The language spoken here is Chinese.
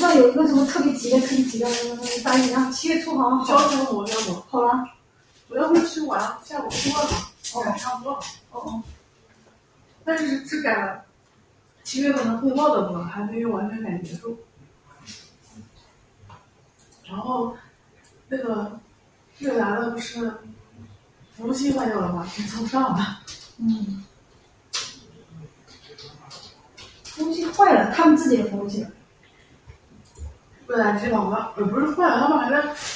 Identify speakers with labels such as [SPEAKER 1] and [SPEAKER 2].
[SPEAKER 1] 上有一个什么特别急的，答应啊，7月初好像好。
[SPEAKER 2] 交成我要不？
[SPEAKER 1] 好了。
[SPEAKER 2] 我要不去晚上下午去问了，差不多了。
[SPEAKER 1] 哦。
[SPEAKER 2] 但是只改了7月份的汇报的部分，还没有完全改结束。然后那个悦达的不是服务器坏掉了吗？检测不上了。
[SPEAKER 1] 服务器坏了，他们自己的服务器。
[SPEAKER 2] 未来机网吧不是坏了，他们还在